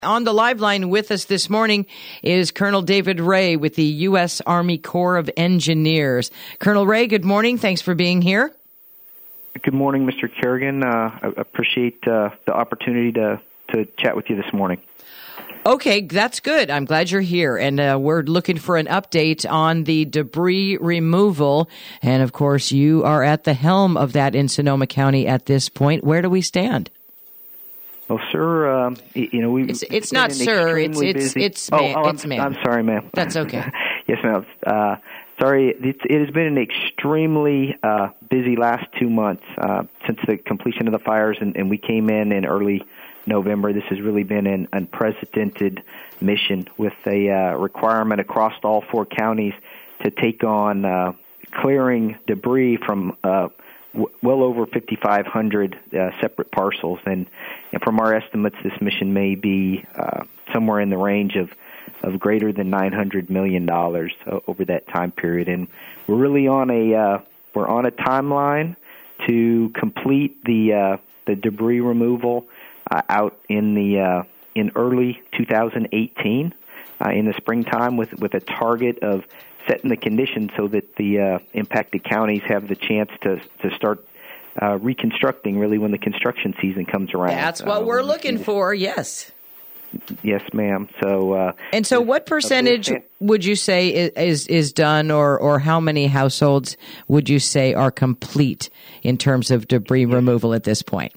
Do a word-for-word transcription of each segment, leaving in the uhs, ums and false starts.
On the live line with us this morning is Colonel David Ray with the U S Army Corps of Engineers. Colonel Ray, good morning. Thanks for being here. Good morning, Mister Kerrigan. Uh, I appreciate uh, the opportunity to, to chat with you this morning. Okay, that's good. I'm glad you're here. And uh, we're looking for an update on the debris removal. And, of course, you are at the helm of that in Sonoma County at this point. Where do we stand? Well, sir, um, you know, we It's, it's not sir, it's it's busy... it's, oh, ma- oh, it's I'm, ma'am. I'm sorry, ma'am. That's okay. Yes, ma'am. Uh, sorry, it, it has been an extremely uh, busy last two months uh, since the completion of the fires, and, and we came in in early November. This has really been an unprecedented mission with a uh, requirement across all four counties to take on uh, clearing debris from uh, w- well over fifty-five hundred uh, separate parcels. And, and from our estimates, this mission may be uh, somewhere in the range of, of greater than nine hundred million dollars over that time period. And we're really on a uh, we're on a timeline to complete the uh, the debris removal uh, out in the uh, in early two thousand eighteen uh, in the springtime, with with a target of setting the conditions so that the uh, impacted counties have the chance to to start uh, reconstructing really when the construction season comes around. That's what uh, we're looking for, yes. Yes, ma'am. So, uh, and so, what percentage would you say is is done, or or how many households would you say are complete in terms of debris removal at this point?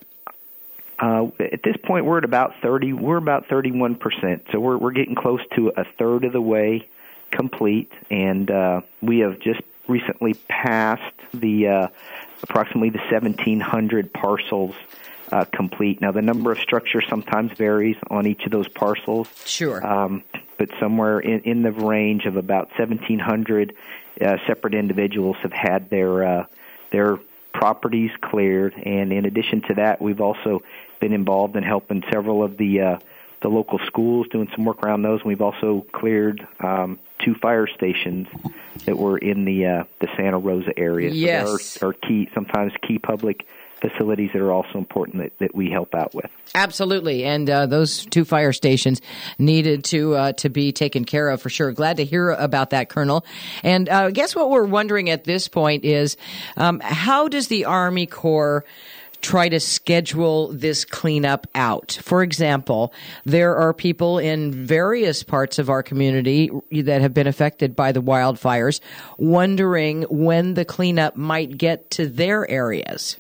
Uh, at this point, we're at about thirty. We're about thirty-one percent. So we're we're getting close to a third of the way complete, and uh, we have just recently passed the uh, approximately the seventeen hundred parcels uh, complete. Now, the number of structures sometimes varies on each of those parcels. Sure. Um, but somewhere in, in the range of about seventeen hundred uh, separate individuals have had their uh, their properties cleared, and in addition to that, we've also been involved in helping several of the uh, the local schools, doing some work around those. And we've also cleared um, two fire stations that were in the uh, the Santa Rosa area. Yes, so there are, are key, sometimes key public facilities that are also important that, that we help out with. Absolutely, and uh, those two fire stations needed to uh, to be taken care of for sure. Glad to hear about that, Colonel. And uh, I guess what we're wondering at this point is um, how does the Army Corps try to schedule this cleanup out? For example, there are people in various parts of our community that have been affected by the wildfires wondering when the cleanup might get to their areas.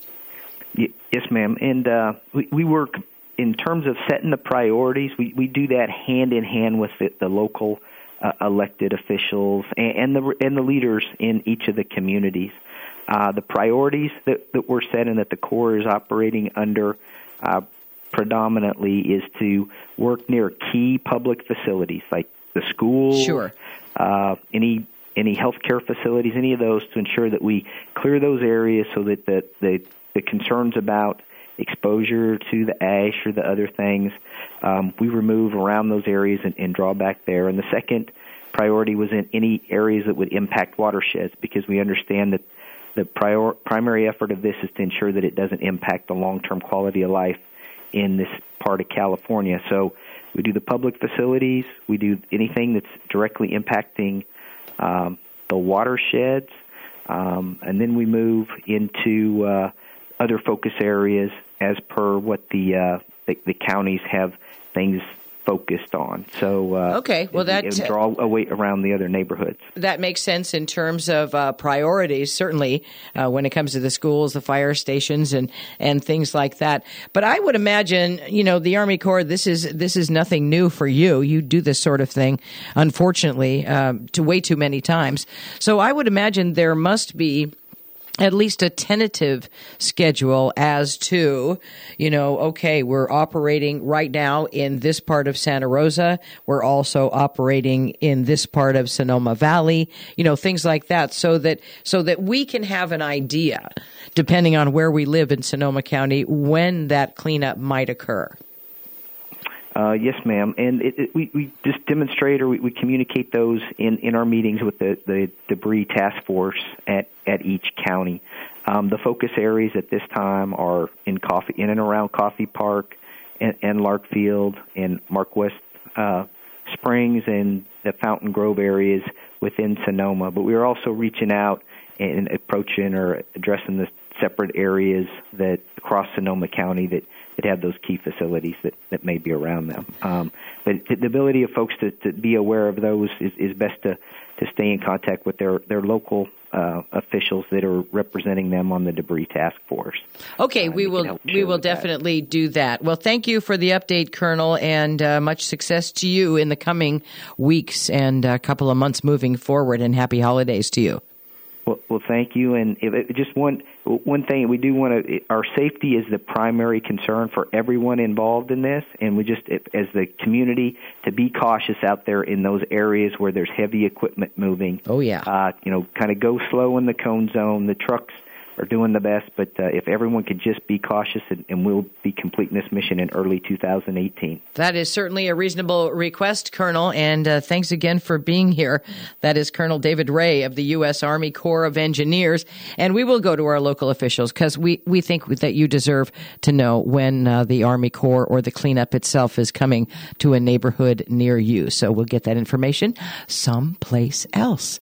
Yes, ma'am. And uh, we, we work in terms of setting the priorities. We, we do that hand in hand with the, the local uh, elected officials and, and the and the leaders in each of the communities. Uh, the priorities that, that we're setting, that the Corps is operating under uh, predominantly, is to work near key public facilities like the schools, sure, uh, any any healthcare facilities, any of those, to ensure that we clear those areas so that the the the concerns about exposure to the ash or the other things, um, we remove around those areas and, and draw back there. And the second priority was in any areas that would impact watersheds, because we understand that the prior, primary effort of this is to ensure that it doesn't impact the long-term quality of life in this part of California. So we do the public facilities, we do anything that's directly impacting um, the watersheds, um, and then we move into uh, other focus areas as per what the, uh, the the counties have things focused on. So uh, okay, well that it, it draw away around the other neighborhoods. That makes sense in terms of uh, priorities, certainly uh, when it comes to the schools, the fire stations, and and things like that. But I would imagine, you know, the Army Corps, this is this is nothing new for you. You do this sort of thing, unfortunately, uh, to way too many times. So I would imagine there must be at least a tentative schedule as to, you know, okay, we're operating right now in this part of Santa Rosa. We're also operating in this part of Sonoma Valley, you know, things like that, so that so that we can have an idea, depending on where we live in Sonoma County, when that cleanup might occur. Uh, yes, ma'am. And it, it, we, we just demonstrate or we, we communicate those in, in our meetings with the, the debris task force at, at each county. Um, the focus areas at this time are in coffee, in and around Coffee Park, and, and Lark Field and Marquest uh, Springs and the Fountain Grove areas within Sonoma. But we are also reaching out and approaching or addressing the separate areas that across Sonoma County that, that have those key facilities that, that may be around them. Um, but the ability of folks to, to be aware of those is, is best to, to stay in contact with their, their local uh, officials that are representing them on the debris task force. Okay, uh, we will we will definitely that. do that. Well, thank you for the update, Colonel, and uh, much success to you in the coming weeks and a couple of months moving forward, and happy holidays to you. Well, well, thank you. And if it, just one one thing, we do want to. Our safety is the primary concern for everyone involved in this, and we just, as the community, to be cautious out there in those areas where there's heavy equipment moving. Oh yeah. Uh, you know, kind of go slow in the cone zone. The trucks are doing the best, but uh, if everyone could just be cautious, and, and we'll be completing this mission in early two thousand eighteen. That is certainly a reasonable request, Colonel, and uh, thanks again for being here. That is Colonel David Ray of the U S. Army Corps of Engineers, and we will go to our local officials because we, we think that you deserve to know when uh, the Army Corps or the cleanup itself is coming to a neighborhood near you. So we'll get that information someplace else.